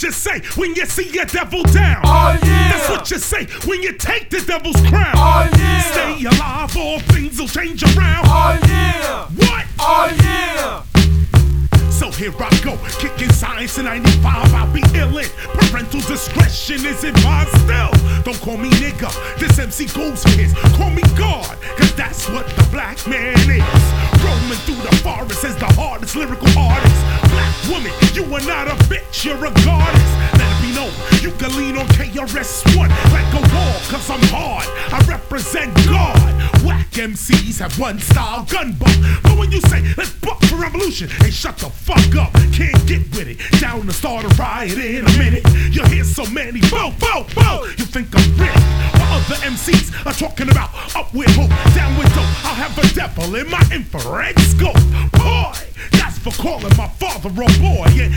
what you say when you see your devil down. Oh yeah. That's what you say when you take the devil's crown. Oh yeah. Stay alive, all things will change around. Oh yeah. What? Oh yeah. So here I go, kicking science in 95, I'll be illin'. Parental discretion is advised still. Don't call me nigga, this MC goes for his. Call me God, cause that's what the black man is. Roaming through the forest as the hardest lyrical artist. Black woman, you are not a bitch, you're a goddess. Let it be known, you can lean on KRS-One like a wall, cause I'm hard, I represent God. Whack MCs have one style, gun buck. But when you say, let's buck for revolution, hey, shut the fuck up, can't get with it. Down to start a riot in a minute. You hear so many, bow, bow, bow. You think I'm rich, while other MCs are talking about up with hope, down with dope. I'll have a devil in my infrared scope. Boy, that's for calling my father a boy. Yeah,